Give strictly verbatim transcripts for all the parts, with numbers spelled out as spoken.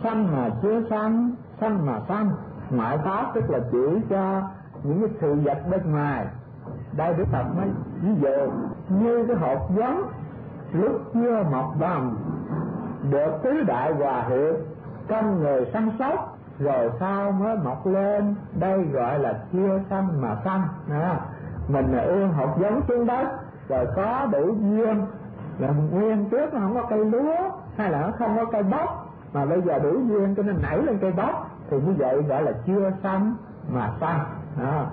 sanh mà chưa sanh, sanh mà sanh. Ngoại pháp tức là chỉ cho những cái sự vật bên ngoài. Đây Đức Phật mới ví dụ như cái hột giống lúc chưa mọc bầm được tứ đại hòa hiệp trong người săn sóc, rồi sau mới mọc lên, đây gọi là chưa sanh mà sanh. À, mình là ương hột giống xuống đất rồi có đủ duyên, là nguyên trước nó không có cây lúa hay là nó không có cây bắp, mà bây giờ đủ duyên cho nên nảy lên cây bắp, thì như vậy gọi là chưa sanh mà sanh. À,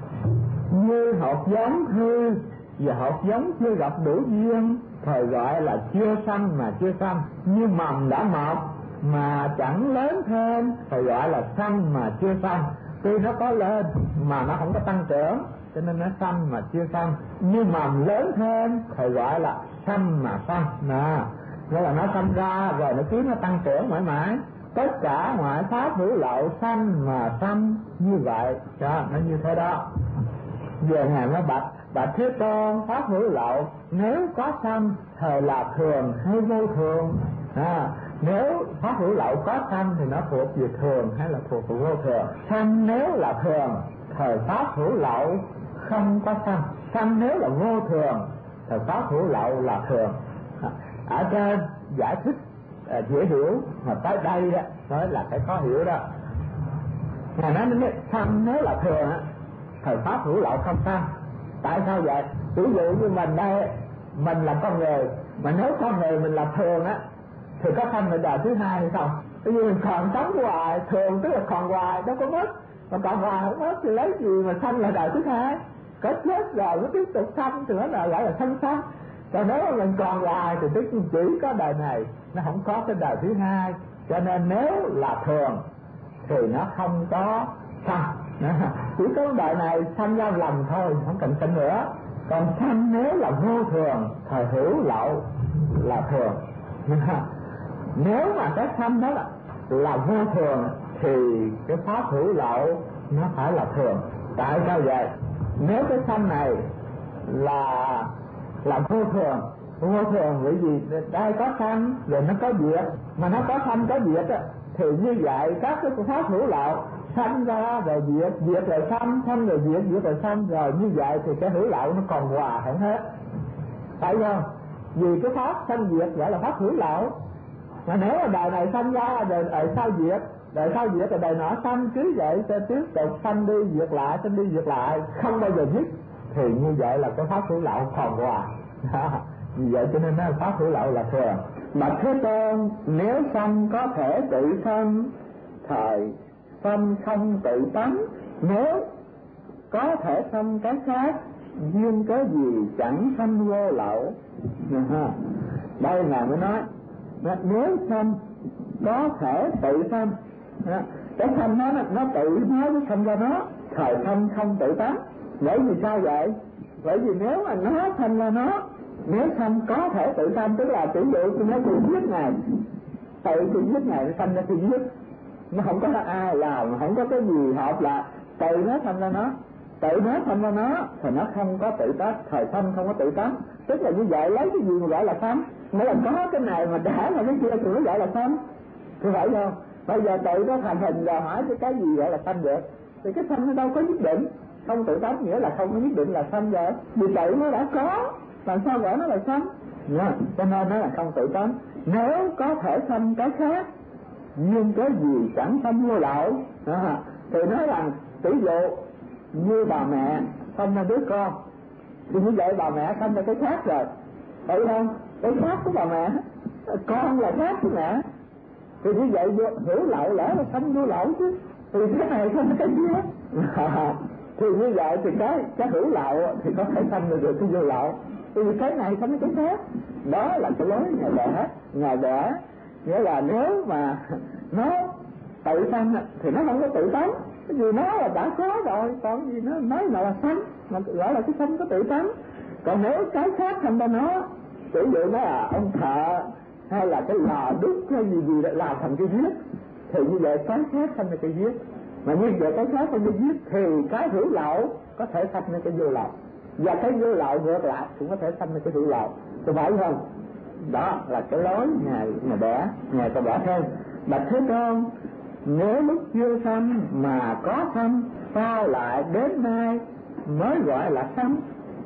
như hột giống hư và hột giống chưa gặp đủ duyên thời gọi là chưa sanh mà chưa sanh. Như mầm đã mọc mà chẳng lớn thêm thời gọi là sanh mà chưa sanh. Tuy nó có lên mà nó không có tăng trưởng, cho nên nó sanh mà chưa sanh. Như mầm lớn thêm thời gọi là sanh mà sanh. Nè, nghĩa là nó sanh ra rồi nó khiến nó tăng trưởng mãi mãi. Tất cả ngoại pháp hữu lậu sanh mà sanh như vậy. Đó, nó như thế đó. Giờ Ngài mới bạch: Bạch Thế Tôn, pháp hữu lậu nếu có sanh thời là thường hay vô thường? À, nếu pháp hữu lậu có sanh thì nó thuộc về thường hay là thuộc về vô thường? Sanh nếu là thường, thời pháp hữu lậu không có sanh. Sanh nếu là vô thường, thời pháp hữu lậu là thường. À, ở trên giải thích à, dễ hiểu, mà tới đây đó nói là cái khó hiểu đó. Ngài nói đến sanh nếu là thường á, thời pháp hữu lậu không sanh. Tại sao vậy? Ví dụ như mình đây, mình là con người, mà nếu con người mình là thường á thì có sanh ở đời thứ hai hay không? Bởi vì mình còn sống hoài, thường tức là còn hoài, đâu có mất. Mà còn hoài không mất thì lấy gì mà sanh là đời thứ hai? Có chết rồi nó tiếp tục sanh thì nó là gọi là sanh sanh. Còn nếu mà mình còn hoài thì tức chỉ có đời này, nó không có cái đời thứ hai. Cho nên nếu là thường thì nó không có sanh. Chỉ có đời này sanh ra lần thôi, không cần sanh nữa. Còn sanh nếu là vô thường, thời hữu lậu là thường. Nếu mà cái sanh đó là, là vô thường thì cái pháp hữu lậu nó phải là thường. Tại sao vậy? Nếu cái sanh này là là vô thường, vô thường bởi vì đây có sanh rồi nó có diệt, mà nó có sanh có diệt á, thì như vậy các cái pháp hữu lậu sanh ra rồi diệt, diệt rồi sanh, sanh rồi diệt, diệt rồi sanh, rồi như vậy thì cái hữu lậu nó còn hòa không hết, phải không? Vì cái pháp sanh diệt gọi là pháp hữu lậu. Mà nếu mà đời này sanh ra rồi đời sau diệt, đời sau diệt rồi đời nọ sanh, cứ vậy sẽ tiếp tục sanh đi diệt lại, sanh đi diệt lại, không bao giờ dứt, thì như vậy là cái pháp hữu lậu còn hòa. Vì vậy cho nên nó pháp hữu lậu là thường. Bạch Thế Tôn, nếu sanh có thể tự sanh, thời sanh không tự tánh, nếu có thể sanh cái khác, duyên cớ gì chẳng sanh vô lậu? Đây là mới nói nếu sanh có thể tự sanh, cái sanh nó nó tự nói với sanh ra nó, thời sanh không tự tánh. Bởi vì sao vậy? Bởi vì nếu mà nó sanh ra nó, nếu sanh có thể tự sanh, tức là tỷ dụ nó tự giết Ngài, tự tự giết Ngài, nó sanh ra tự giết, nó không có ai làm, không có cái gì hợp là tự nó sanh ra nó, tự nó sanh ra nó thì nó không có tự tánh, thời sanh không có tự tánh. Tức là như vậy, lấy cái gì mà gọi là sanh? Nếu là có cái này mà đã là cái kia thì nó gọi là sanh, thì phải không? Bây giờ tự nó thành hình rồi hỏi cái cái gì gọi là sanh được? Thì cái sanh nó đâu có nhất định, không tự tánh nghĩa là không có nhất định là sanh rồi. Vì tự nó đã có, làm sao gọi nó là sanh? Yeah. Cho nên nó là không tự tánh. Nếu có thể sanh cái khác, nhưng cái gì chẳng sanh vô lậu, à, thì nói rằng tỷ dụ như bà mẹ sanh ra đứa con, thì như vậy bà mẹ sanh ra cái khác rồi, phải không? Cái khác của bà mẹ, con là khác của mẹ, thì như vậy hữu lậu lẽ là sanh vô lậu chứ, thì cái này không cái kia. Thì như vậy thì cái cái hữu lậu thì có thể sanh được cái vô lậu, thì cái này sanh cái khác. Đó là cái lối Ngài đẻ, Ngài đẻ nghĩa là nếu mà nó tự sanh thì nó không có tự tánh, cái gì nó là đã có rồi, còn gì nó nói là sanh, mà gọi là cái sanh có tự tánh. Còn nếu cái khác thành ra nó, ví dụ nó là ông thợ hay là cái lò đúc hay gì gì để làm thành cái viết, thì như vậy cái khác thành ra cái viết, mà như vậy cái khác thành cái viết thì cái hữu lậu có thể thành ra cái vô lậu, và cái vô lậu ngược lại cũng có thể thành ra cái hữu lậu, có phải không? Đó là cái lối Ngài Ngài đẻ, Ngài còn đẻ thêm. Bạch Thế Tôn, nếu lúc chưa sanh mà có sanh, sao lại đến nay mới gọi là sanh?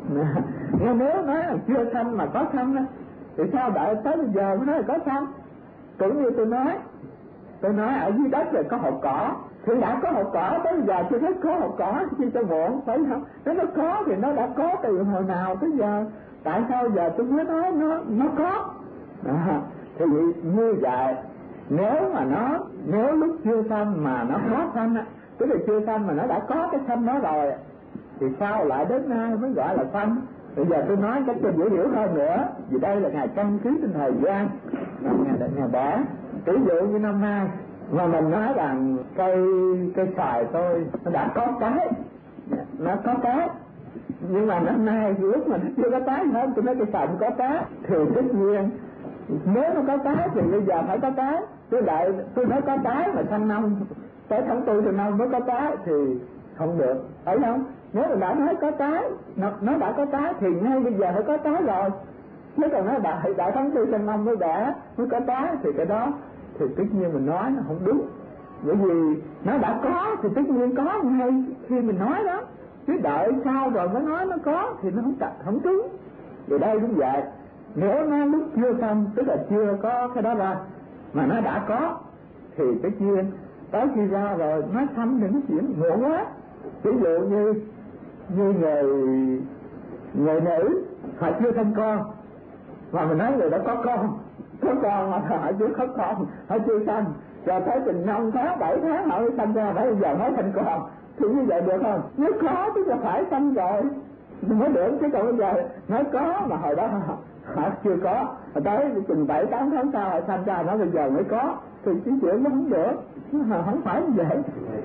Nhưng nếu nói là chưa sanh mà có sanh á, thì sao đợi tới bây giờ mới nói là có sanh? Cũng như tôi nói, tôi nói ở dưới đất rồi có hột cỏ, thì đã có hột cỏ, tới bây giờ chưa thấy có hột cỏ chi cho muộn, phải không? Nếu nó có thì nó đã có từ hồi nào tới giờ, tại sao giờ tôi mới nói nó nó có? À, thì như vậy, nếu mà nó nếu lúc chưa sanh mà nó có sanh á, tức là chưa sanh mà nó đã có cái sanh đó rồi, thì sao lại đến nay mới gọi là sanh? Bây giờ tôi nói cách cho dễ hiểu hơn nữa, vì đây là ngày căn cứ trên thời gian, ngày ngày đẻ. Ví dụ như năm nay mà mình nói rằng cây cây xoài tôi nó đã có trái, nó có trái, nhưng mà năm nay lúc mà nó chưa có trái hết, tôi nói cây xoài có trái, thì tất nhiên nếu nó có trái thì bây giờ phải có trái. Tôi đợi tôi nói có trái mà sang năm tới tháng tư từ năm mới có trái thì không được, phải không? Nếu mà đã nói có trái, nó, nó đã có trái thì ngay bây giờ phải có trái rồi. Nếu còn nói đợi đợi tháng tư sang năm mới đã mới có trái thì cái đó thì tất nhiên mình nói nó không đúng, bởi vì nó đã có thì tất nhiên có ngay khi mình nói đó, chứ đợi sau rồi mới nói nó có thì nó không chặt không trúng. Vì đây cũng vậy, nếu nó lúc chưa xong tức là chưa có cái đó ra mà nó đã có thì tất nhiên tới khi ra rồi nó thăm những chuyện muộn quá. Ví dụ như như người người nữ họ chưa sinh con mà mình nói người đó có con có con mà họ chưa có con, họ chưa sanh, rồi tới chừng năm tháng bảy tháng họ mới sanh ra, bây giờ mới thành con thì như vậy được không? Nếu có tức là phải sanh rồi mới được, chứ còn bây giờ nói có mà hồi đó họ, họ chưa có, rồi tới chừng bảy tám tháng sau họ sanh ra, nó bây giờ mới có thì cái chuyện nó không được, nó không phải như vậy.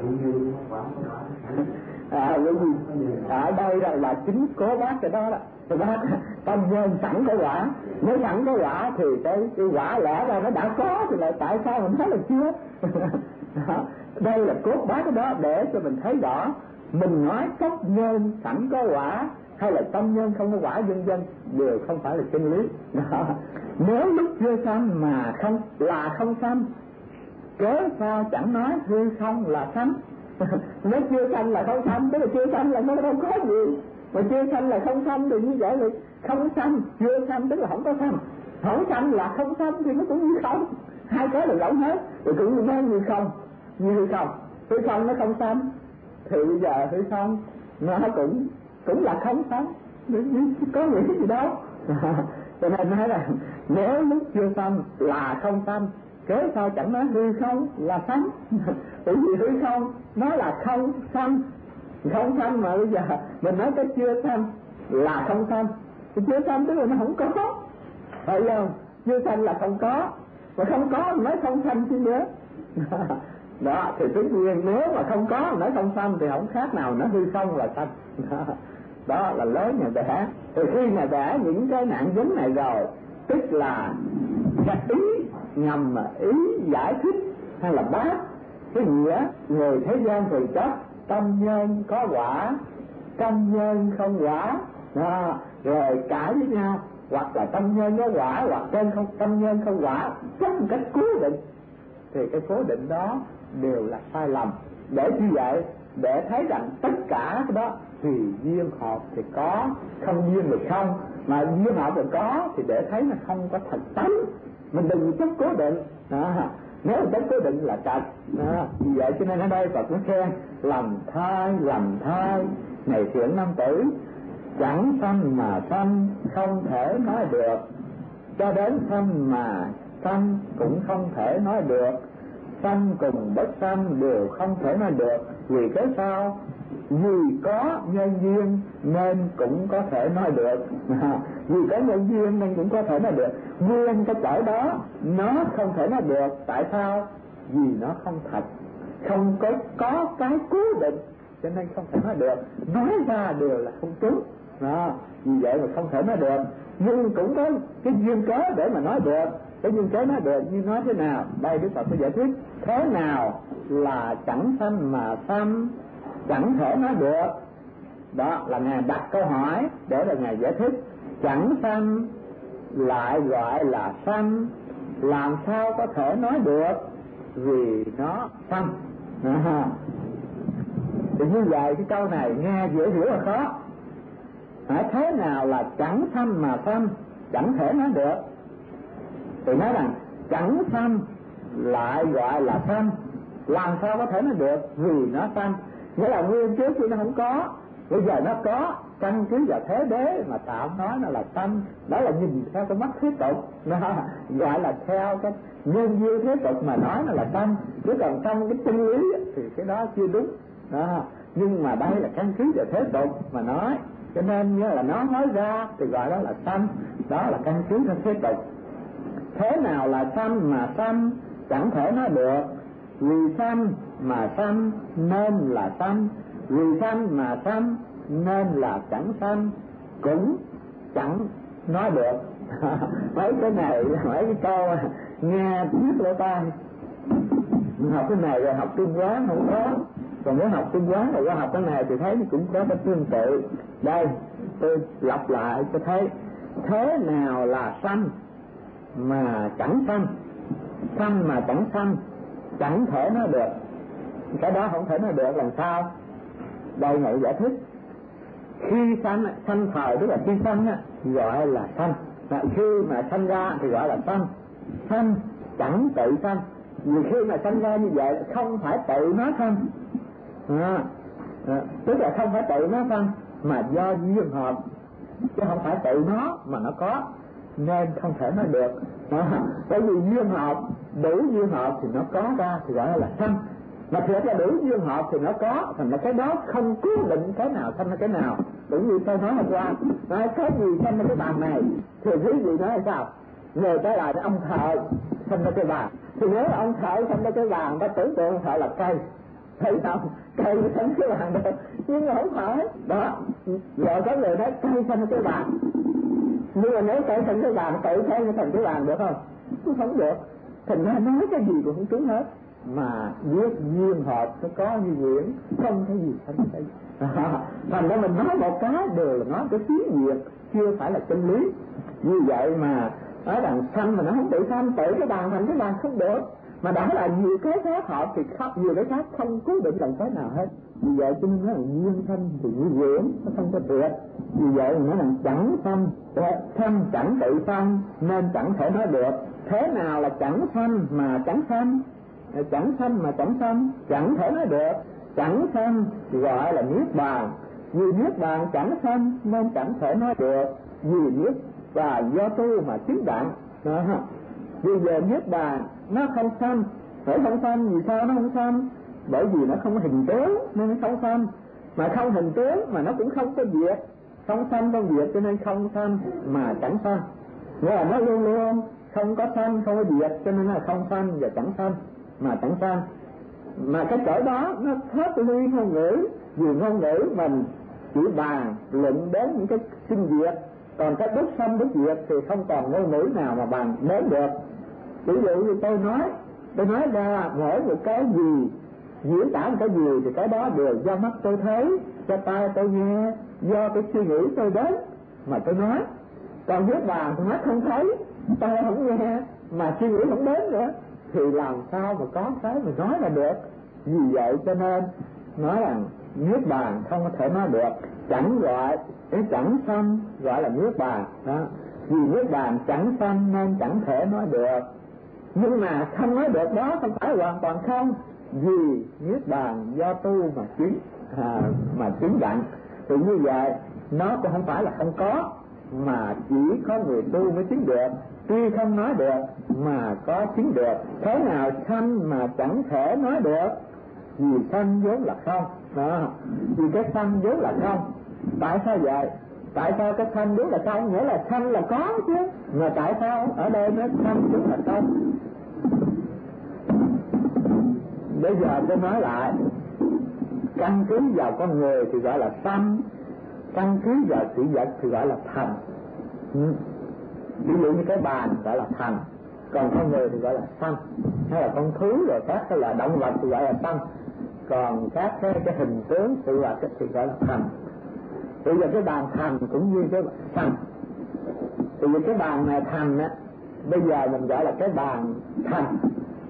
À, bởi vì ở đây là, là chính cố bác cái đó đó, thì bác tâm nhân sẵn có quả, nếu sẵn có quả thì cái, cái quả lẽ ra nó đã có thì lại tại sao mình thấy là chưa? Đó, đây là cốt bác cái đó để cho mình thấy rõ, mình nói cách nhân sẵn có quả hay là tâm nhân không có quả vân vân đều không phải là chân lý. Đó. Nếu lúc chưa sanh mà không là không sanh, cớ sao chẳng nói hư không là sanh? Nếu chưa sanh là không sanh, tức là chưa sanh là nó không có gì, mà chưa sanh là không sanh thì như vậy là không sanh, chưa sanh tức là không có sanh, không sanh là không sanh thì nó cũng như không, hai cái là lẫn hết, rồi cũng như nói như không, như không, hư không nó không sanh thì bây giờ hư không nó cũng cũng là không sanh, có nghĩa gì đâu. Cho nên nói là nếu lúc chưa sanh là không sanh, cớ sao chẳng nói hư không là sanh? Bởi vì hư không nó là không sanh, không sanh mà bây giờ mình nói cái chưa sanh là không sanh, thì chưa sanh tức là nó không có, phải không? Chưa sanh là không có, mà không có mình nói không sanh chứ nữa. Đó thì tất nhiên nếu mà không có mình nói không sanh thì không khác nào nó hư không là sanh. Đó là lối nhà vẽ. Thì khi nhà vẽ những cái nạn vấn này rồi, tức là cái ý ngầm ý giải thích hay là bác cái nghĩa người thế gian thường chấp tâm nhân có quả, tâm nhân không quả, đó, rồi cãi với nhau, hoặc là tâm nhân có quả hoặc chân không tâm nhân không quả, chấp một cách cố định, thì cái cố định đó đều là sai lầm. Để như vậy để thấy rằng tất cả cái đó thì duyên hợp thì có, không duyên thì không, mà duyên hợp thì có, thì để thấy nó không có thật tánh, mình đừng chấp cố định. Đó. Nếu mình chấp cố định là trật. Vì vậy cho nên ở đây Phật cũng khen lầm thai lầm thai này thiện nam tử, chẳng sanh mà sanh không thể nói được, cho đến sanh mà sanh cũng không thể nói được, sanh cùng bất sanh đều không thể nói được. Vì cái sao? Vì có nhân duyên nên cũng có thể nói được. À, vì có nhân duyên nên cũng có thể nói được. Nguyên cái chỗ đó nó không thể nói được. Tại sao? Vì nó không thật, không có có cái cố định, cho nên không thể nói được. Nói ra đều là không trúng. À, vì vậy mà không thể nói được. Nhưng cũng có cái duyên cớ để mà nói được. Cái duyên cớ nói được như nói thế nào? Đây Đức Phật có giải thích. Thế nào là chẳng sanh mà sanh chẳng thể nói được? Đó là Ngài đặt câu hỏi để là Ngài giải thích. Chẳng sanh lại gọi là sanh, làm sao có thể nói được? vì nó xanh. À, thì như vậy cái câu này nghe dễ hiểu là khó. À, thế nào là chẳng xanh mà xanh, chẳng thể nói được. Thì nói rằng chẳng xanh lại gọi là xanh, làm sao có thể nói được, vì nó xanh. Nghĩa là nguyên trước khi nó không có, bây giờ nó có, căn cứ vào thế đế mà tạo nói nó là xanh. Đó là nhìn theo cái mắt thế tục, nó gọi là theo cái nhân duyên thế tục mà nói nó là xanh. Chứ còn trong cái chân lý thì cái đó chưa đúng đó. Nhưng mà đây là căn cứ vào thế tục mà nói, cho nên như là nó nói ra thì gọi đó là xanh. Đó là căn cứ theo thế tục. Thế nào là xanh mà xanh, chẳng thể nói được. Vì xanh mà xanh nên là xanh, vì xanh mà xanh nên là chẳng xanh, cũng chẳng nói được. Mấy cái này, mấy cái câu nghe biết lỗ tai. Học cái này rồi học Trung Quán không có, còn nếu học Trung Quán rồi qua học cái này thì thấy cũng có cái tương tự. Đây tôi lặp lại cho thấy. Thế nào là xanh mà chẳng xanh, xanh mà chẳng xanh, chẳng thể nói được. Cái đó không thể nói được làm sao? Đây ngự giải thích. Khi xanh, xanh thời tức là khi xanh á, gọi là xanh. Mà khi mà xanh ra thì gọi là xanh. Xanh chẳng tự xanh. Vì khi mà xanh ra như vậy không phải tự nó xanh, à, à, tức là không phải tự nó xanh mà do duyên hợp, chứ không phải tự nó mà nó có, nên không thể nói được. À, bởi vì duyên hợp, đủ duyên hợp thì nó có ra thì gọi là xanh. Mà thiệt là đủ duyên hợp thì nó có, thành ra cái đó không cố định cái nào xanh hay cái nào. Cũng như tôi nói hôm qua, nói cái gì xanh ra cái bàn này thì quý vị nói là sao? Người ta lại ông thợ xanh ra cái bàn, thì nếu ông thợ xanh ra cái bàn, ta tưởng tượng ông thợ là cây, thấy không? Cây xanh cái bàn đâu, nhưng mà không phải đó. Rồi có người nói cây xanh cái bàn, nhưng mà nếu cây xanh cái bàn tự thấy nó thành cái bàn được không? Cũng không được. Thành ra nói cái gì cũng không trúng hết. Mà biết duyên hợp nó có như nguyện, không cái gì xanh cái gì. À, thành ra mình nói một cái đều là nói cái xí diệt, chưa phải là chân lý. Như vậy mà nói rằng xanh mà nó không tự xanh, tự cái bàn thành cái bàn không được. Mà đã là nhiều cái khác hợp thì khắp nhiều cái khác không cố định làm cái nào hết. Vì vậy cho nên nói là duyên xanh thì như nguyện, nó không có tuyệt. Vì vậy mình nói rằng chẳng xanh, xanh chẳng tự xanh nên chẳng thể nói được. Thế nào là chẳng xanh mà chẳng xanh, chẳng xanh mà chẳng xanh, chẳng thể nói được. Chẳng xanh gọi là niết bàn, vì niết bàn chẳng xanh nên chẳng thể nói được. Vì niết và do tu mà chứng đặng. Đó. Vì giờ niết bàn nó không xanh, phải không xanh, vì sao nó không xanh? Bởi vì nó không có hình tướng nên nó không xanh. Mà không hình tướng mà nó cũng không có diệt, không xanh không diệt cho nên không xanh mà chẳng xanh. Nghĩa là nó luôn luôn không có xanh không có diệt cho nên là không xanh và chẳng xanh mà chẳng xanh. Mà cái chỗ đó nó thoát ly ngôn ngữ, vì ngôn ngữ mình chỉ bàn luận đến những cái sinh diệt, còn cái bất xanh bất diệt thì không còn ngôn ngữ nào mà bàn đến được. Ví dụ như tôi nói, tôi nói ra mỗi một cái gì, diễn tả một cái gì thì cái đó đều do mắt tôi thấy, do tai tôi nghe, do cái suy nghĩ tôi đến mà tôi nói. Còn viết bàn thì mắt không thấy, tai không nghe, mà suy nghĩ không đến nữa, thì làm sao mà có cái mà nói là được. Vì vậy cho nên nói rằng niết bàn không có thể nói được. Chẳng gọi, cái chẳng xanh gọi là niết bàn đó. Vì niết bàn chẳng xanh nên chẳng thể nói được. Nhưng mà không nói được đó không phải hoàn toàn không, vì niết bàn do tu mà chứng, à, mà chứng đặng. Thì như vậy nó cũng không phải là không có, mà chỉ có người tu mới chứng được. Tuy không nói được mà có chứng được. Thế nào sanh mà chẳng thể nói được? Vì sanh vốn là không đó. Vì cái sanh vốn là không. Tại sao vậy? Tại sao cái sanh vốn là không? Nghĩa là sanh là có chứ, mà tại sao ở đây nó sanh vốn là không? Bây giờ tôi nói lại, căn cứ vào con người thì gọi là sanh, căn cứ vào sự vật thì gọi là thành. ừ. Ví dụ như cái bàn gọi là thành, còn con người thì gọi là sanh. Hay là con thú rồi các cái là động vật thì gọi là sanh, còn các cái, cái hình tướng sự vật thì gọi là thành. Bây giờ cái bàn thành cũng như cái sanh. Thì cái bàn này thành á, bây giờ mình gọi là cái bàn thành.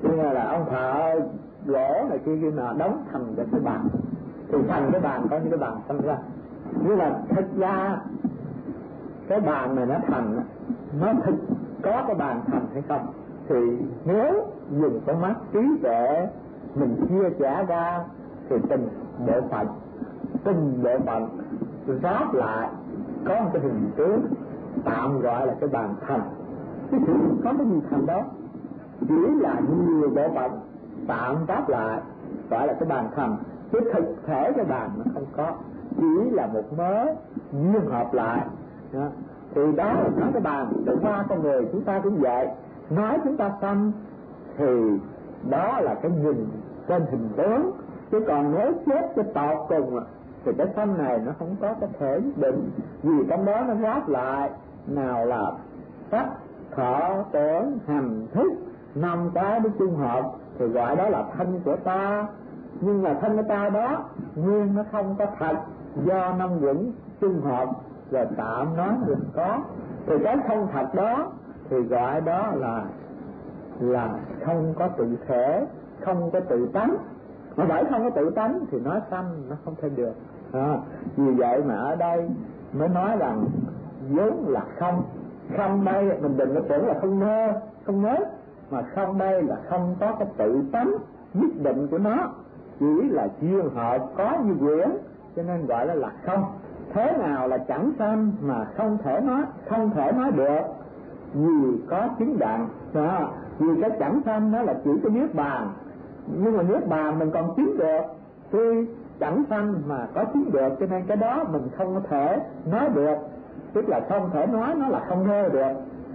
Như là ông thợ gỗ này kia kia mà đóng thành cái cái bàn, thì thành cái bàn có những cái bàn xanh ra. Nhưng mà thực ra cái bàn này nó thành, nó thực có cái bàn thành hay không, thì nếu dùng con mắt trí tuệ mình chia sẻ ra thì từng bộ phận từng bộ phận ráp lại có một cái hình tướng tạm gọi là cái bàn thành. Chứ không có cái gì thành đó, chỉ là nhiều bộ phận tạm ráp lại gọi là cái bàn thành. Chứ thực thể cái bàn nó không có, chỉ là một mớ duyên hợp lại đó. Thì đó là nói cái bàn. Để qua con người chúng ta cũng vậy, nói chúng ta xăm thì đó là cái nhìn trên hình tướng, chứ còn nếu chết cái tột cùng thì cái xăm này nó không có cái thể nhất định, vì trong đó nó ráp lại nào là sắc thọ tưởng hành thức năm cái nó chung hợp thì gọi đó là thân của ta. Nhưng mà thân của ta đó nguyên nó không có thật, do năm quẩn chung hợp rồi tạm nói được có, thì cái không thật đó thì gọi đó là là không có tự thể, không có tự tánh. Mà bởi không có tự tánh thì nói xăm nó không thể được à. Vì vậy mà ở đây mới nói rằng vốn là không. Không đây mình đừng có tưởng là không mơ, không nhớ, mà không đây là không có cái tự tánh nhất định của nó, chỉ là duyên hợp có như quyển, cho nên gọi là là không. Thế nào là chẳng sanh mà không thể nói, không thể nói được, vì có chứng đặng à. Vì cái chẳng sanh nó là chỉ cái niết bàn, nhưng mà niết bàn mình còn chứng được, tuy chẳng sanh mà có chứng được, cho nên cái đó mình không có thể nói được, tức là không thể nói, nó là không nghe được.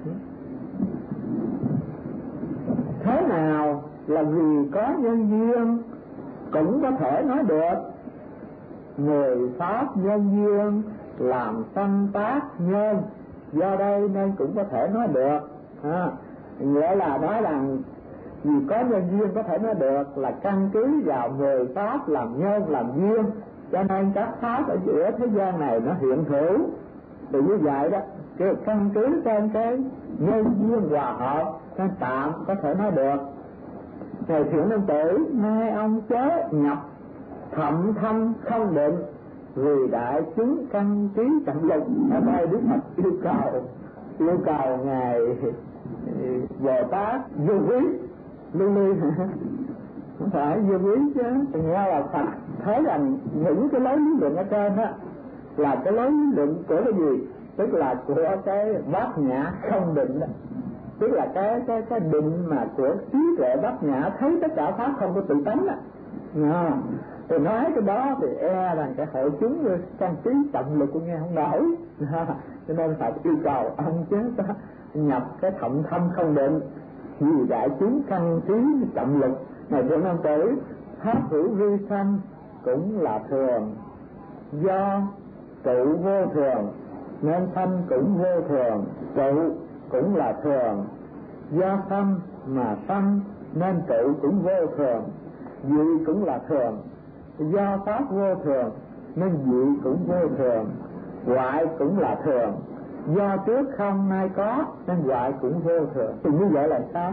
Thế nào là vì có nhân duyên cũng có thể nói được, người pháp nhân duyên làm sanh tác nhân, do đây nên cũng có thể nói được à. Nghĩa là nói rằng vì có nhân duyên có thể nói được là căn cứ vào người pháp làm nhân làm duyên, cho nên các pháp ở giữa thế gian này nó hiện hữu. Thì như vậy đó, cái căn cứ trên cái nhân duyên hòa hợp nên tạm có thể nói được. Thầy Thiện Nam Tử, nay ông chớ nhập thậm thâm không định, vì đại chúng căn trí tận lục. Ở đây Đức Phật yêu cầu yêu cầu ngài Bồ Tát vô quý lưu ly không phải vô quý chứ, nghe là Phật thấy rằng những cái lối lý luận ở trên đó là cái lối lý luận của cái gì, tức là của cái bát nhã không định đó. Tức là cái cái cái định mà của trí tuệ bát nhã thấy tất cả pháp không có tự tánh đó à. Thì nói cái đó thì e rằng cái hội chúng căn trí trọng lực của nghe không nổi à. Cho nên phải yêu cầu ông chứ nhập cái thậm thâm không định, vì đại chúng căn trí trọng lực. Này Thượng Nam Tử, pháp hữu vi sanh cũng là thường, do trụ vô thường nên sanh cũng vô thường, trụ cũng là thường, do sanh mà sanh nên trụ cũng vô thường, dị cũng là thường, do pháp vô thường nên dị cũng vô thường, hoại cũng là thường, do trước không nay có nên hoại cũng vô thường. Thì như vậy là sao?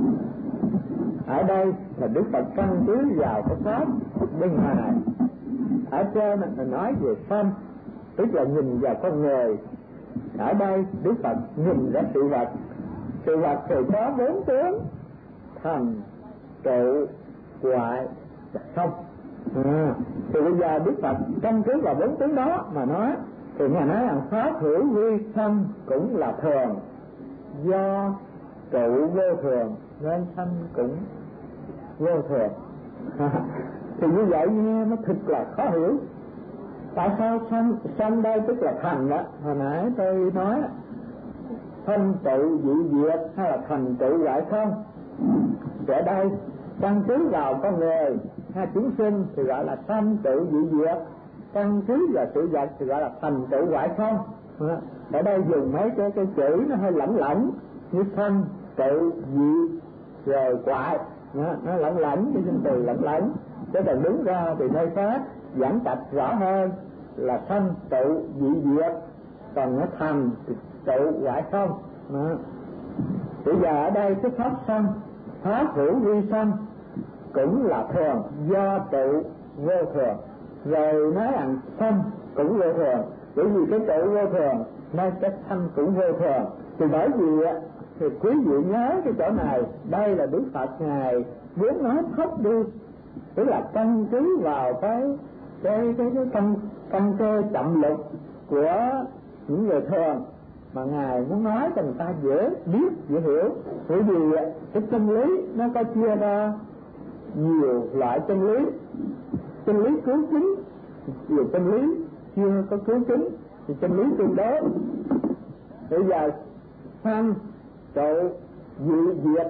Ở đây là Đức Phật căn cứ vào cái pháp bên ngoài. Ở trên mình nói về sanh, tức là nhìn vào con người. Ở đây Đức Phật nhìn ra sự vật. Sự vật thì có bốn tướng: thành, trụ, hoại và không à. Thì bây giờ Đức Phật căn cứ vào bốn tướng đó mà nói, thì Ngài nói rằng pháp hữu vi sanh cũng là thường, do trụ vô thường nên sanh cũng vô thường thì như vậy nghe nó thực là khó hiểu. Tại sao sanh, sanh đây tức là thành đó, hồi nãy tôi nói sanh trụ dị diệt hay là thành trụ hoại không. Ở đây căn cứ vào con người hay chúng sinh thì gọi là sanh trụ dị diệt, căn cứ vào sự vật thì gọi là thành trụ hoại không. Ở đây dùng mấy cái cái chữ nó hơi lẫn lẫn, như sanh trụ dị rồi hoại, nó, nó lẫn lẫn, cái danh từ lẫn lẫn. Chứ cần đứng ra thì nơi khác giảng tạch rõ hơn là sanh trụ dị diệt, còn nó thành trụ hoại không. Đó. Bây giờ ở đây cái pháp sanh phá khử vi sanh cũng là thường, do trụ vô thường. Rồi nói rằng sanh cũng vô thường, bởi vì cái trụ vô thường nên cái sanh cũng vô thường. Thì bởi vì thì quý vị nhớ cái chỗ này, đây là Đức Phật Ngài muốn nói thấp đi, tức là căn cứ vào cái cái cái cái căn căn cơ chậm lực của những người thường mà Ngài muốn nói cho người ta dễ biết, dễ hiểu. Bởi vì cái chân lý nó có chia ra nhiều loại chân lý, chân lý cứu chính, nhiều chân lý chưa có cứu chính, thì chân lý tương đối. Bây giờ sanh trụ dị diệt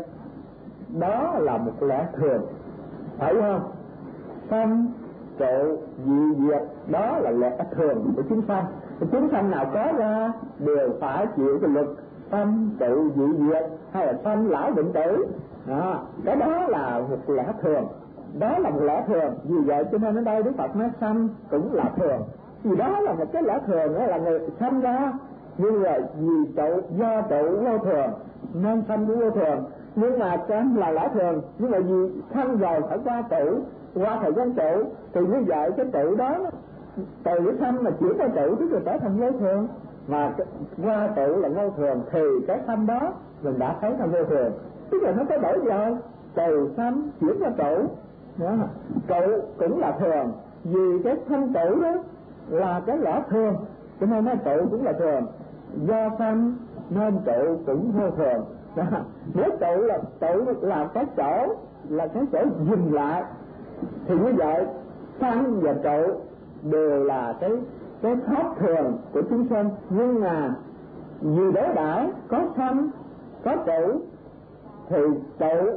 đó là một lẽ thường, phải không? Sanh trụ dị diệt đó là lẽ thường của chúng sanh. Chúng sanh nào có ra đều phải chịu cái luật sanh trụ dị diệt hay là sanh lão bệnh tử. Đó, cái đó là một lẽ thường, đó là một lẽ thường. Vì vậy cho nên ở đây Đức Phật nói sanh cũng là thường, vì đó là một cái lẽ thường, đó là người sanh ra, nhưng mà vì trụ do trụ vô thường nên sanh cũng vô thường. Nhưng mà sanh là lẽ thường, nhưng mà vì sanh rồi phải qua trụ, qua thời gian trụ, thì như vậy cái trụ đó từ cái sanh mà chuyển qua trụ tức là trở thành vô thường, mà qua trụ là vô thường thì cái sanh đó mình đã thấy là vô thường, tức là nó có đổi rồi, từ sanh chuyển qua trụ. Đó, trụ cũng là thường, vì cái sanh trụ đó là cái lẽ thường, cho nên nó trụ cũng là thường, do sanh nên trụ cũng vô thường. Đó, nếu trụ là trụ là cái chỗ, là cái chỗ dừng lại, thì như vậy sanh và trụ đều là cái cái pháp thường của chúng sanh. Nhưng mà vì đối đãi có sanh có trụ, thì trụ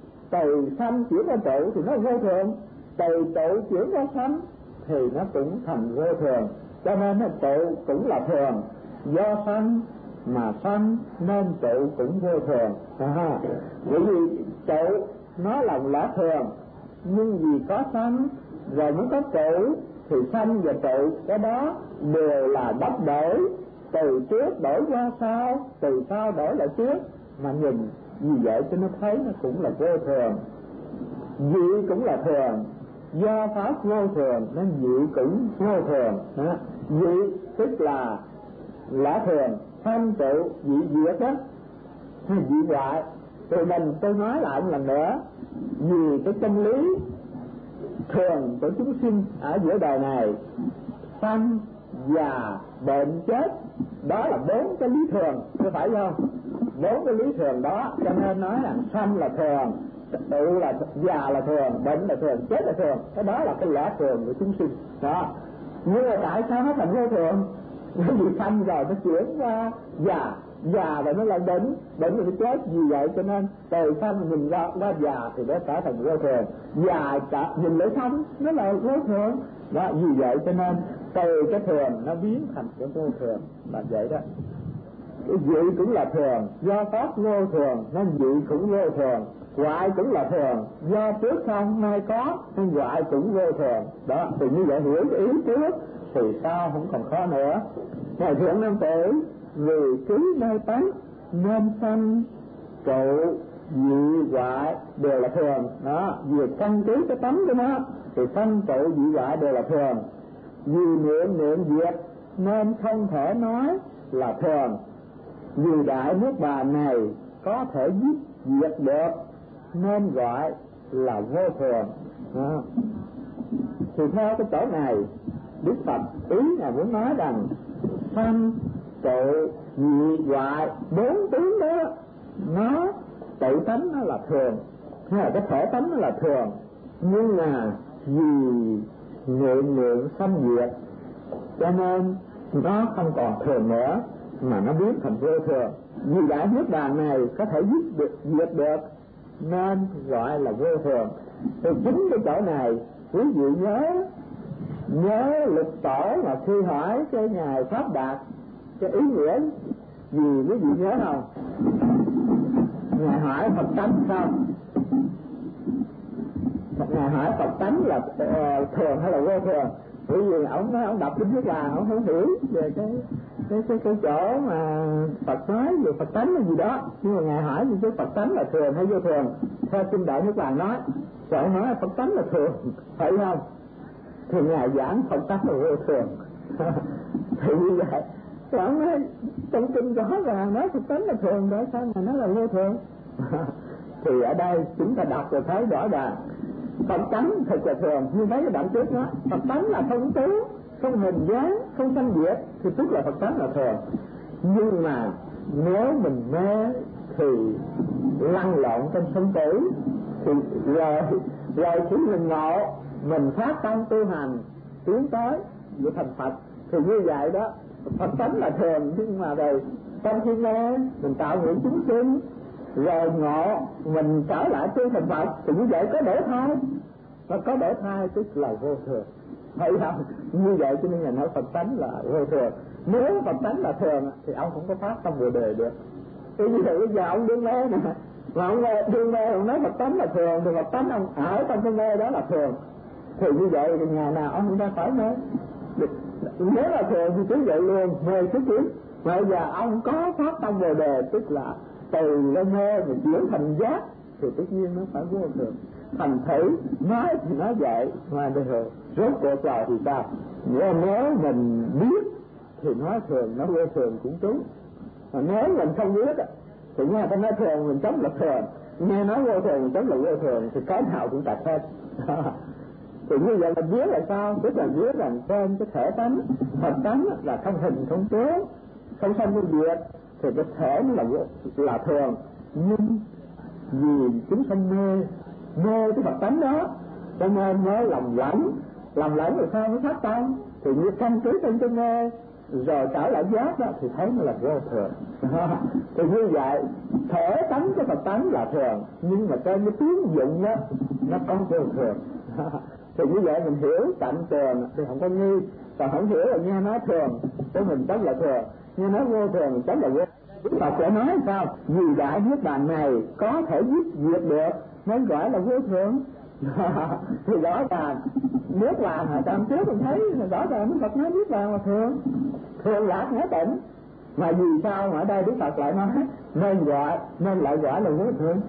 từ sanh chuyển qua trụ thì nó vô thường, từ trụ chuyển qua sanh thì nó cũng thành vô thường. Cho nên nó trụ cũng là thường, do sanh mà sanh nên trụ cũng vô thường. À, bởi vì trụ nó là lẽ thường, nhưng vì có sanh rồi mới có trụ, thì sanh và trụ cái đó đều là đắp đổi, từ trước đổi qua sau, từ sau đổi lại trước, mà nhìn vì vậy cho nó thấy nó cũng là vô thường. Dị cũng là thường, do pháp vô thường nên dị cũng vô thường. Đó, dị tức là lẽ thường, sanh trụ dị diệt đó, hay dị hoại. Thì mình tôi nói lại một lần nữa, vì cái chân lý thường của chúng sinh ở giữa đời này, sanh già bệnh chết, đó là bốn cái lý thường, có phải không? Bốn cái lý thường đó, cho nên nói là sanh là thường, trụ là già là thường, bệnh là thường, chết là thường. Cái đó là cái lẽ thường của chúng sinh đó. Nhưng mà tại sao nó thành vô thường? Bởi vì sanh rồi nó chuyển qua già, già rồi nó lại bệnh, bệnh rồi nó chết. Vì vậy cho nên từ sanh nhìn ra qua già thì nó trở thành vô thường, già cả nhìn lại sanh nó là vô thường đó. Vì vậy cho nên từ cái thường nó biến thành cái vô thường là vậy đó. Cái dị cũng là thường, do pháp vô thường nên dị cũng vô thường. Hoại cũng là thường, do trước không nay có nên hoại cũng vô thường. Đó, thì như vậy hiểu cái ý trước thì sao không còn khó nữa. Ngài Thượng Nam Tử vì cứ nơi tánh nên sanh trụ dị hoại đều là thường. Đó, vì căn cứ cái tánh của nó thì sanh trụ dị hoại đều là thường. Vì niệm niệm diệt nên không thể nói là thường. Vì đại nước bàn này có thể giết diệt được nên gọi là vô thường. Đó, thì theo cái chỗ này Đức Phật ý là muốn nói rằng sanh trụ dị hoại bốn tướng đó nó tự tánh nó là thường, hay là cái thể tánh nó là thường, nhưng mà vì niệm niệm sanh diệt cho nên nó không còn thường nữa mà nó biến thành vô thường. Vì đại niết bàn này có thể giết được diệt được nên gọi là vô thường. Thì chính cái chỗ này quý vị nhớ nhớ Lục Tổ mà khi hỏi cái ngài Pháp Đạt cái ý nghĩa gì quý vị nhớ không? Ngài hỏi Phật tánh sao? Ngài hỏi Phật tánh là uh, thường hay là vô thường? Bởi vì ông nói ông đọc kinh Niết Bàn ông không hiểu về cái cái cái cái chỗ mà Phật nói về Phật tánh là gì đó, nhưng mà ngài hỏi như cái Phật tánh là thường hay vô thường, theo kinh Đại Niết Bàn nói, rồi nói Phật tánh là thường, phải không? Thì ngài giảng Phật tánh là vô thường. Thì như vậy, rồi nói trong kinh rõ ràng nói Phật tánh là thường, để sao mà nói là vô thường? Thì ở đây chúng ta đọc rồi thấy rõ ràng Phật tánh thật là thường, như mấy cái đoạn trước đó, Phật tánh là không tứ, không hình dáng, không sanh diệt, thì tức là Phật tánh là thường. Nhưng mà nếu mình mê thì lăn lộn trong sanh tử, thì rồi rồi khi mình ngộ, mình phát tâm tu hành tiến tới để thành Phật, thì như vậy đó Phật tánh là thường. Nhưng mà rồi trong khi mê mình tạo nguyện chúng sinh, rồi ngộ mình trở lại tu thành Phật, thì như vậy có đổi thai, và có đổi thai tức là vô thường, thấy không? Như vậy cho nên là nói Phật tánh là vô thường. Nếu Phật tánh là thường thì ông không có phát tâm Bồ Đề được. Thế như vậy bây giờ ông đương mê nè, mà ông đương mê ông nói Phật tánh là thường, thì Phật tánh ông ở trong cái mê đó là thường, thì như vậy thì ngày nào ông cũng ra khỏi mê. Nếu là thường thì cứ vậy luôn, mê cứ kiếm. Bây giờ ông có phát tâm Bồ Đề, tức là từ cái mê mà chuyển thành giác, thì tất nhiên nó phải vô thường. Thành thử nói thì nói vậy, mà được rốt cuộc rồi thì sao? Nếu, nếu mình biết thì nói thường, nói vô thường cũng trúng. Mà nếu mình không biết thì nghe ta nói thường mình chống là thường, nghe nói vô thường mình chống là vô thường, thì cái nào cũng tạch hết. Thì như vậy mình biết là sao? Tức là biết rằng trên cái thể tánh, Phật tánh là không hình không tướng, không sanh không diệt, thì cái thể nó là là thường. Nhưng vì chúng sanh mê mê cái Phật tánh đó, cho nên mới lòng lẫn, lòng lẫn rồi sao mới phát tâm, thì như căn cứ trên cái mê rồi trở lại giác đó, thì thấy nó là vô thường. Thì như vậy thể tánh cái Phật tánh là thường, nhưng mà trên cái tiếng dụng đó nó có vô thường. Thì như vậy mình hiểu cạnh thường thì không có nghi, còn không hiểu là nghe nói thường thì mình chắc là thường, nghe nói vô thường mình chắc là vô. Đức Phật sẽ nói sao? Vì Đại Niết Bàn này có thể giết diệt được nên gọi là vô thường. Thì rõ ràng Niết Bàn ở trong trước mình thấy rõ ràng Đức Phật nói Niết Bàn là thường, thường lạc ngã tỉnh. Mà vì sao mà ở đây Đức Phật lại nói nên gọi, nên lại gọi là vô thường?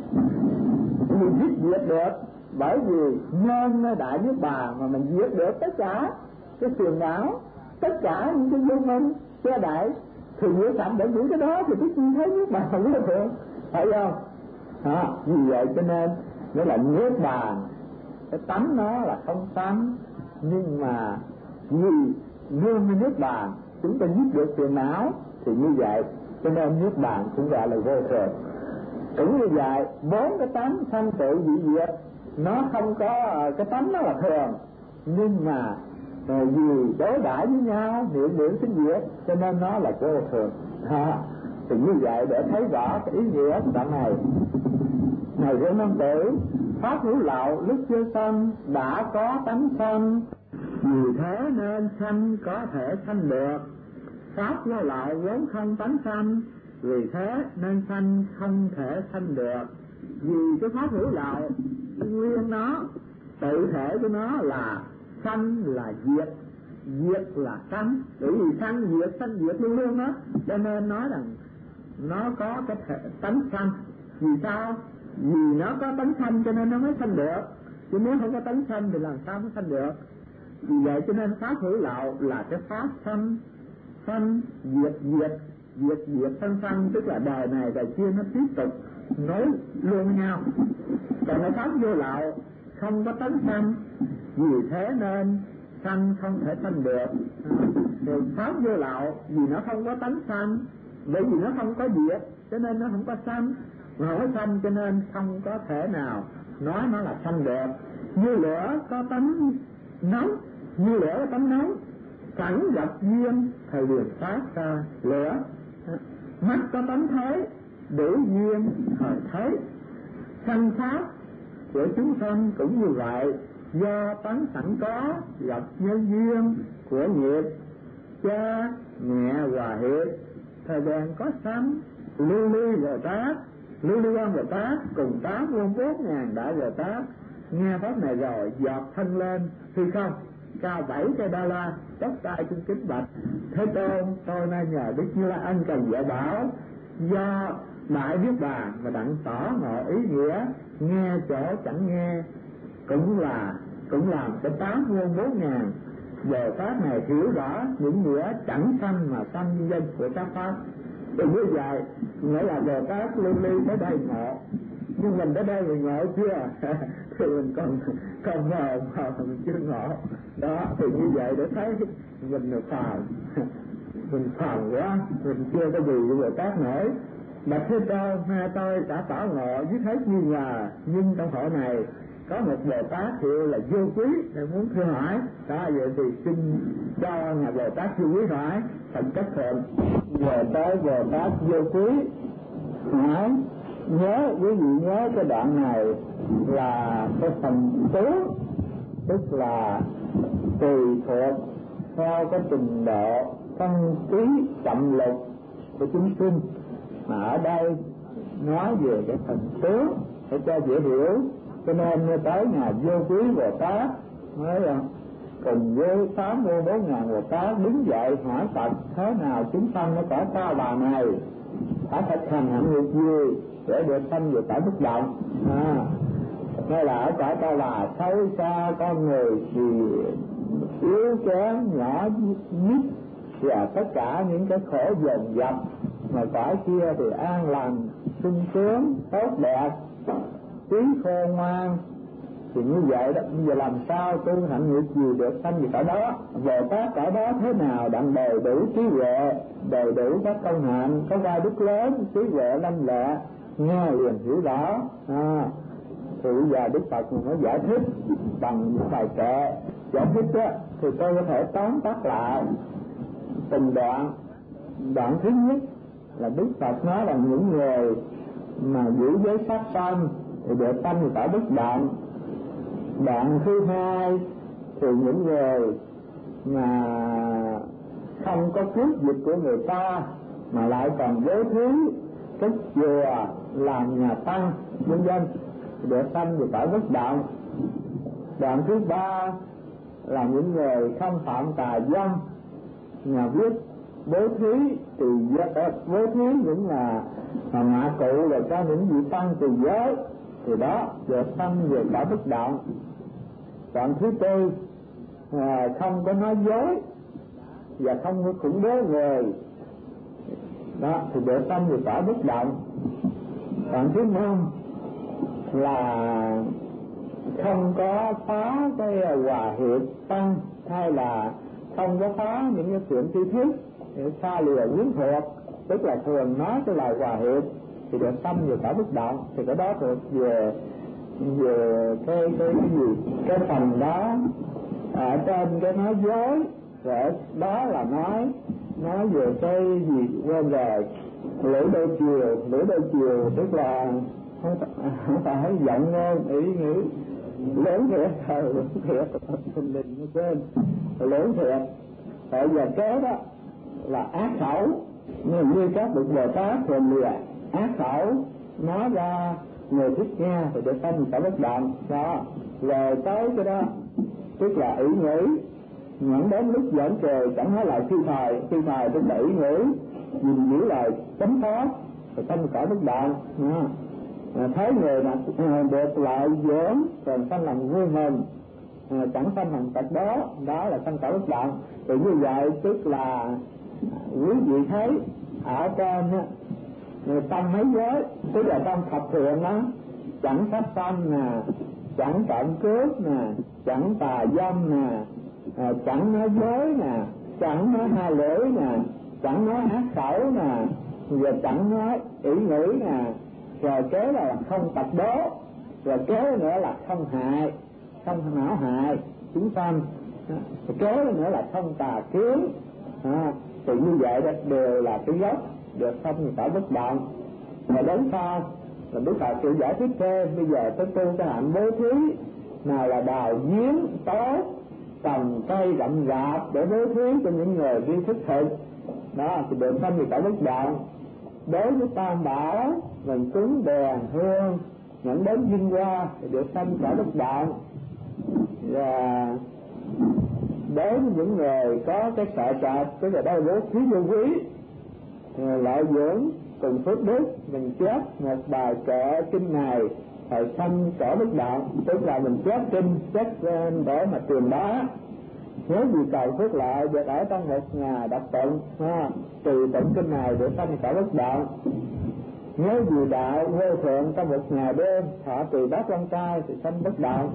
Vì giết diệt được, bởi vì nên Đại Niết Bàn mà mình diệt được tất cả cái phiền não, tất cả những cái vô minh che đậy, thì nếu cảm đến những cái đó thì tất nhiên thấy Niết Bàn là vô thường, phải không? À, vì vậy cho nên nó là Niết Bàn, cái tánh nó là không tánh, nhưng mà vì nương với Niết Bàn chúng ta giết được phiền não, thì như vậy cho nên Niết Bàn cũng gọi là vô thường. Cũng như vậy bốn cái tánh sanh tử dị diệt nó không có cái tánh nó là thường, nhưng mà vì đối đãi với nhau niệm niệm sinh diệt cho nên nó là vô thường. À, thì như vậy để thấy rõ cái ý nghĩa của đoạn này. Này với nam tử, pháp hữu lậu lúc chưa sanh đã có tánh sanh, vì thế nên sanh có thể sanh được. Pháp vô lậu vốn không tánh sanh, vì thế nên sanh không thể sanh được. Vì cái pháp hữu lậu nguyên nó, tự thể của nó là sanh là diệt, diệt là sanh. Bởi vì sanh diệt, sanh diệt luôn luôn đó, cho nên nói rằng nó có cái thể, tánh sanh. Vì sao? Vì nó có tánh sanh cho nên nó mới sanh được, chứ nếu không có tánh sanh thì làm sao mới sanh được. Vì vậy cho nên pháp hữu lậu là cái pháp sanh sanh diệt diệt, diệt diệt sanh sanh, tức là đời này đời kia nó tiếp tục nối luôn với nhau. Còn cái pháp vô lậu không có tánh sanh, vì thế nên sanh không thể sanh được. Rồi pháp vô lậu vì nó không có tánh sanh, bởi vì nó không có diệt cho nên nó không có sanh, mà không có sanh cho nên không có thể nào nói nó là sanh được. Như lửa có tánh nóng, như lửa có tánh nóng, sẵn gặp duyên thời liền phát ra lửa. Mắt có tánh thấy, đủ duyên thời thấy. Sanh pháp của chúng sanh cũng như vậy, do tánh sẵn có gặp nhân duyên của nghiệp, cha mẹ hòa hiệp thời bèn có sanh. Lưu ly Bồ Tát, Lưu ly Quan Bồ Tát cùng tám muôn bốn ngàn đại Bồ Tát nghe pháp này rồi giọt thân lên, thì không cao bảy cây đa la, chắp tay cung kính bạch: Thế Tôn, tôi nay nhờ Đức Như Lai ân cần dạy bảo, do đại biết bàn và đặng tỏ ngộ ý nghĩa, nghe chỗ chẳng nghe, cũng là cũng làm cái tám muôn bốn ngàn Bồ Tát này hiểu rõ những nghĩa chẳng sanh mà sanh nhân dân của các pháp. Thì như vậy nghĩa là Bồ Tát lưu ly tới đây ngộ, nhưng mình tới đây mình ngộ chưa? Thì mình còn còn mờ mà mình chưa ngộ. Đó, thì như vậy để thấy mình là phàm, mình phàm quá, mình chưa có gì với Bồ Tát nổi. Bạch Thế Tôn, hai tôi đã tỏ ngộ với thấy nghi ngờ, nhưng trong hội này có một Bồ Tát hiệu là Vô Quý để muốn thưa hỏi. Đó, vậy thì xin cho nhà Bồ Tát Vô Quý hỏi, thành chấp thuận. Về tới Bồ Tát Vô Quý hỏi: nhớ quý vị nhớ cái đoạn này là cái phần tứ, tức là tùy thuộc theo cái trình độ căn trí chậm lục của chúng sinh, mà ở đây nói về cái phần tướng để cho dễ hiểu, cho nên như tới nhà Vô Quý Bồ Tát nói là cùng với tám mươi bốn ngàn Bồ Tát đứng dậy hỏi Phật: thế nào chúng sanh ở cõi cao bà này phải thực hành hạnh nghiệp gì để được sanh về cõi bất động? À, hay là ở cõi cao bà xấu xa, con người thì yếu kém nhỏ nhất, và tất cả những cái khổ dồn dập, mà cõi kia thì an lành sung sướng tốt đẹp trí khôn ngoan. Thì như vậy đó, giờ làm sao tu hạnh nghiệp gì được sanh về cõi đó? Bồ Tát cõi đó thế nào đặng đầy đủ trí huệ, đầy đủ các công hạnh, có vai đức lớn, trí huệ lanh lẹ, nghe liền hiểu rõ. À, thì bây giờ Đức Phật mình mới giải thích bằng những bài kệ. Giải thích đó thì tôi có thể tóm tắt lại từng đoạn. Đoạn thứ nhất là Đức Phật nói là những người mà giữ giới sát sanh thì được sanh thì phải bất động. Đoạn thứ hai thì những người mà không có cướp giật của người ta mà lại còn giới thí, cất chùa, làm nhà tăng, vân vân, được sanh thì phải bất động. Đoạn thứ ba là những người không phạm tà dâm, nhà viết bố thí thì bố thí những là ngạ cụ rồi cho những vị tăng từ giới, thì đó được sanh về cõi bất động. Đoạn thứ tư à, không có nói dối và không có khủng bố người, đó thì được sanh về cõi bất động. Đoạn thứ năm là không có phá cái hòa hiệp tăng, hay là không có phá những cái chuyện tri thức xa lìa quyến thuộc, tức là thường nói cái lời hòa hiệp, thì được sanh về cõi bất động. Thì cái đó thuộc về về cái cái cái gì cái phần đó ở trên cái nói dối, rồi đó là nói nói về cái gì quên rồi, lưỡi đôi chiều. Lưỡi đôi chiều tức là không, không phải giọng ngôn ý nghĩ lớn thiệt, lớn thiệt thình lình nó quên lớn thiệt. Tại giờ kế đó là ác khẩu, nhưng như các bậc Bồ Tát thì lìa ác khẩu, nói ra người thích nghe thì được sanh phải bất động. Đó, rồi tới cái đó tức là ý nghĩ, nhận đến lúc giỡn cười chẳng nói lại phi thời. Phi thời tức là ý nghĩ, nhìn giữ lời chánh pháp thì sanh phải bất động. À, thấy người mà à, được lợi dưỡng rồi sanh lòng vui mừng, à, chẳng sanh lòng tật đó, đó là sanh cõi bất động. Thì như vậy tức là quý vị thấy ở trên trong mấy giới, tức là trong thập thiện đó, chẳng sát sanh nè, chẳng trộm cướp nè, chẳng tà dâm nè, à, chẳng nói dối nè, chẳng nói hai lưỡi nè, chẳng nói ác khẩu nè, và chẳng nói ý nghĩ nè, rồi kế là không tật đố, rồi kế nữa là không hại, không não hại chúng sanh, kế nữa là không tà kiến. À, thì như vậy đó đều là cái gốc được sanh thì phải bất động. Và đến sau là Đức Phật chịu giải thích thêm, bây giờ tôi tu cái hạnh bố thí, nào là đào giếng tốt, trồng cây rậm rạp để bố thí cho những người đi thức thực, đó thì được sanh thì phải bất động. Đối với tam bảo mình cúng đèn hương nhận đến vinh hoa thì được sanh phải bất động. Và đối với những người có cái sợ trạch, tức là đau bố thí vô quý, lợi dưỡng cùng phước đức, mình chép một bài kệ kinh này hồi sanh cõi bất đoạn, tức là mình chép kinh chép để mà truyền bá. Nếu vì cầu phước lợi được ở trong một nhà đọc tụng ha, từ tụng kinh này để sanh cõi bất đoạn. Nếu vì đạo vô thượng trong một ngày đêm thọ trì bát quan trai thì sanh bất đoạn.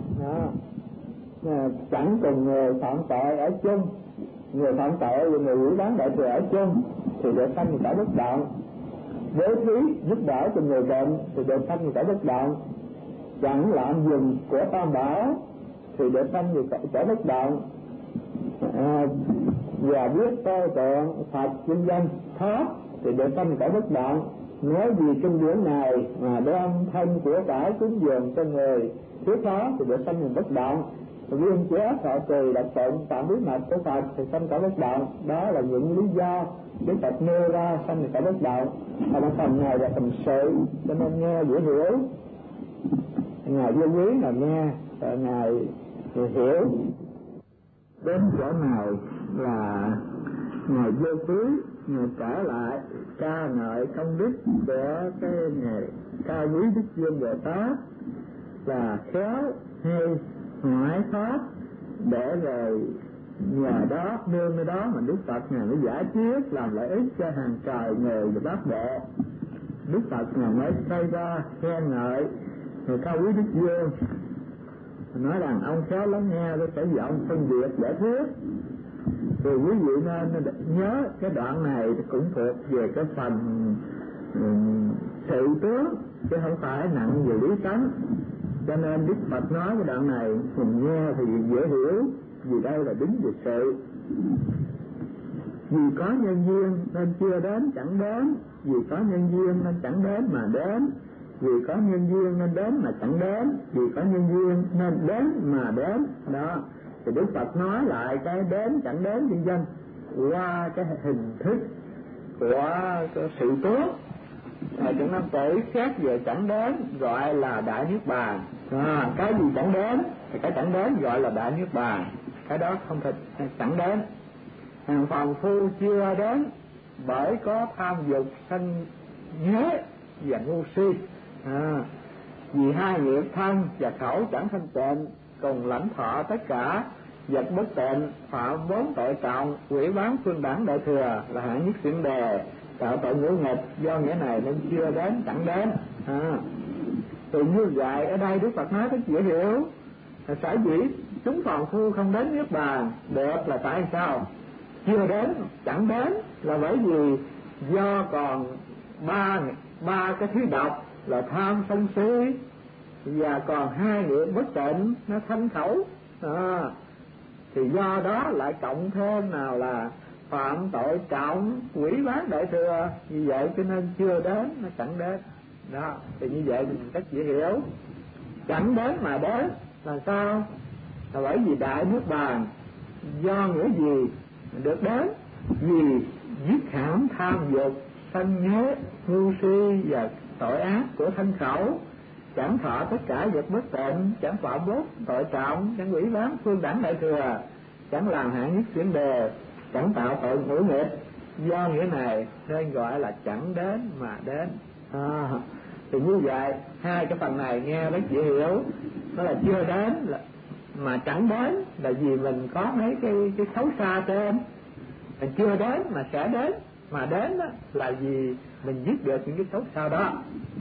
À, chẳng cùng người phạm tội ở chung, người phạm tội và người quỷ bán đại thừa ở chung thì được sanh cõi bất đoạn. Bố thí giúp đỡ cho người bệnh thì được sanh cõi bất đoạn. Chẳng lạm dùng của tam bảo thì được sanh cõi bất đoạn. À, và biết tô tượng Phật kinh danh thoát thì được sanh cõi bất đoạn. Nếu vì kinh điển này mà đem thân của cải cúng dường cho người thiếu khó thì được sanh mình bất đoạn. Viên chế thọ trì đọc tụng tạm bí mật của Phật thì sanh cõi bất đoạn. Đó là những lý do Đức Phật nêu ra sanh cõi bất đoạn. Ở trong phần này là phần sự cho nên nghe dễ hiểu. Ngài vô quý là nghe, rồi Ngài hiểu. Đến chỗ này là Ngài vô quý, Ngài trở lại ca ngợi công đức của cái Ngài cao quý Đức Dương Bồ Tát là khéo hay ngoại pháp, để rồi nhờ đó nương nơi đó mà Đức Phật Ngài mới giải quyết làm lợi ích cho hàng trời người và bát bộ. Đức Phật Ngài mới xây ra khen ngợi người cao quý Đức Dương, nói rằng ông khéo lắng nghe với sẽ giọng phân biệt giải thuyết. Thì quý vị nên nhớ cái đoạn này cũng thuộc về cái phần um, sự tướng chứ không phải nặng về lý tánh. Cho nên Đức Phật nói cái đoạn này mình nghe thì dễ hiểu, vì đây là đứng về sự. Vì có nhân duyên nên chưa đến chẳng đến, vì có nhân duyên nên chẳng đến mà đến, vì có nhân duyên nên đến mà chẳng đến, vì có nhân duyên nên đến mà đến. Đó thì Đức Phật nói lại cái đến chẳng đến nhân dân qua cái hình thức của cái sự tướng. À, trong năm tử khác về chẳng đến gọi là đại niết bàn. À, cái gì chẳng đến thì cái chẳng đến gọi là đại niết bàn. Cái đó không thể chẳng đến. Hàng phàm phu chưa đến bởi có tham dục sanh nhớ và ngu si. À, vì hai nghiệp thân và khẩu chẳng thanh tịnh, cùng lãnh thọ tất cả vật bất tịnh, phạm bốn tội trọng, quỷ bán phương đẳng đại thừa là hạng nhất xiển đề, tạo tội ngũ nghịch. Do nghĩa này nên chưa đến chẳng đến. À, thì như vậy ở đây Đức Phật nói rất dễ hiểu. Sở dĩ chúng phàm phu không đến niết bàn được là tại sao? Chưa đến chẳng đến là bởi vì do còn ba ba cái thứ độc là tham sân si, và còn hai nghiệp bất tịnh nó thanh khẩu. À, thì do đó lại cộng thêm nào là phạm tội trọng, quỷ bán đại thừa, như vậy cho nên chưa đến nó chẳng đến. Đó thì như vậy mình rất dễ hiểu. Chẳng đến mà đến là sao? Là bởi vì đại niết bàn do nghĩa gì được đến? Vì dứt hãm tham dục, sân nhớ, ngu si và tội ác của thân khẩu, chẳng thọ tất cả vật bất tịnh, chẳng phạm bốn tội trọng, chẳng quỷ bán phương đẳng đại thừa, chẳng làm hạng nhất xiển đề, chẳng tạo tội ngũ nghịch. Do nghĩa này nên gọi là chẳng đến mà đến. À, thì như vậy hai cái phần này nghe rất dễ hiểu. Đó là chưa đến là, mà chẳng đến là vì mình có mấy cái cái xấu xa trên. Mình chưa đến mà sẽ đến, mà đến đó là vì mình giết được những cái xấu xa đó.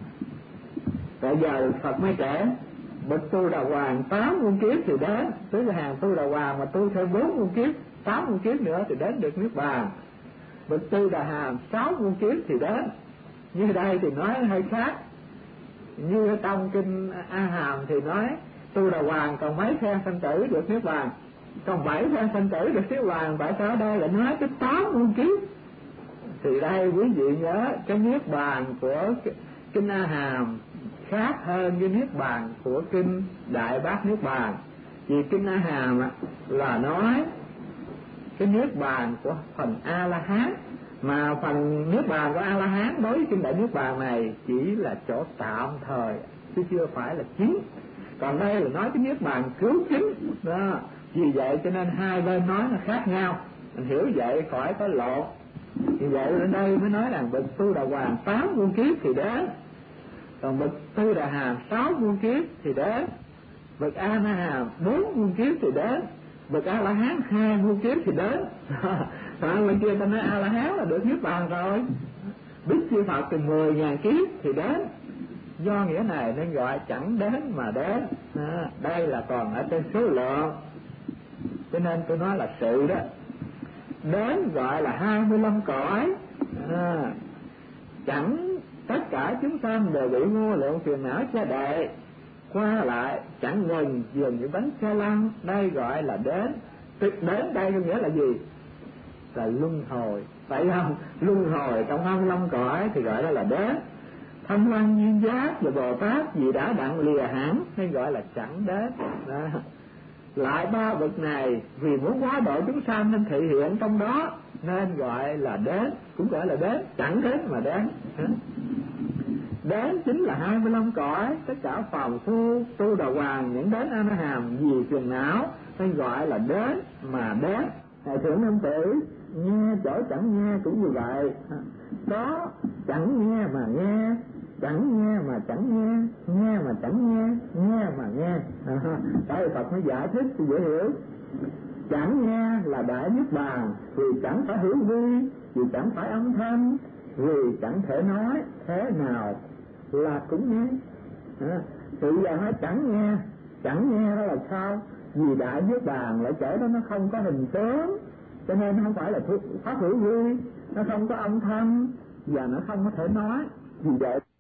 Bây giờ Phật mới kể bậc tu đà hoàng tám muôn kiếp thì đến, tức là hàng tu đà hoàng mà tu thêm bốn muôn kiếp, tám muôn kiếp nữa thì đến được niết bàn. Bậc tu đà hàm sáu muôn kiếp thì đến. Như đây thì nói hơi khác. Như trong kinh A Hàm thì nói tu đà hoàng còn mấy phen sanh tử được niết bàn, còn bảy phen sanh tử được niết bàn. Tại sao đây lại nói tới tám muôn kiếp? Thì đây quý vị nhớ cái niết bàn của kinh A Hàm khác hơn với niết bàn của kinh Đại Bát Niết Bàn. Vì kinh A Hàm là nói cái niết bàn của phần A La Hán, mà phần niết bàn của A La Hán đối với kinh Đại Niết Bàn này chỉ là chỗ tạm thời chứ chưa phải là chính. Còn đây là nói cái niết bàn cứu chính đó, Vì vậy cho nên hai bên nói nó khác nhau, mình hiểu vậy khỏi có lộn. Vì vậy ở đây mới nói rằng bậc Tu Đà Hoàng tám muôn kiếp thì đến, còn bậc Tu Đà Hàm sáu muôn kiếp thì đến, bậc A Na Hàm bốn muôn kiếp thì đến, bậc A La Hán hai muôn kiếp thì đến. Còn bên kia ta nói A La Hán là được niết bàn rồi, Bích Chi Phật từ mười ngàn kiếp thì đến. Do nghĩa này nên gọi chẳng đến mà đến. À, đây là còn ở trên số lượng, cho nên tôi nói là sự đó. Đến gọi là hai mươi lăm cõi. À, chẳng tất cả chúng sanh đều bị vô lượng phiền não che đậy, qua lại chẳng ngừng dường những bánh xe lăn. Đây gọi là đến. Thực đến đây có nghĩa là gì? Là luân hồi, phải không? Luân hồi trong hai mươi lăm cõi thì gọi đó là đến. Thanh Văn Duyên Giác và Bồ Tát vì đã đặng lìa hẳn nên gọi là chẳng đến. Đó. Lại ba bậc này vì muốn hóa độ chúng sanh nên thị hiện trong đó nên gọi là đến, cũng gọi là đến, chẳng đến mà đến. Đến chính là hai mươi lăm cõi, tất cả phàm phu Tu Đà Hoàng những đến A Na Hàm vì phiền não nên gọi là đến mà đến. Thầy Thượng Nam Tử nghe chỗ chẳng nghe cũng như vậy, có chẳng nghe mà nghe, chẳng nghe mà chẳng nghe, nghe mà chẳng nghe, nghe mà nghe. Tại Phật mới giải thích thì dễ hiểu. Chẳng nghe là đại niết bàn, vì chẳng phải hữu vi, vì chẳng phải âm thanh, vì chẳng thể nói, thế nào là cũng nghe. Tự giờ nói chẳng nghe, chẳng nghe đó là sao? Vì đại niết bàn lại chỗ đó nó không có hình tướng, cho nên không phải là pháp hữu vi, nó không có âm thanh và nó không có thể nói. Vì vậy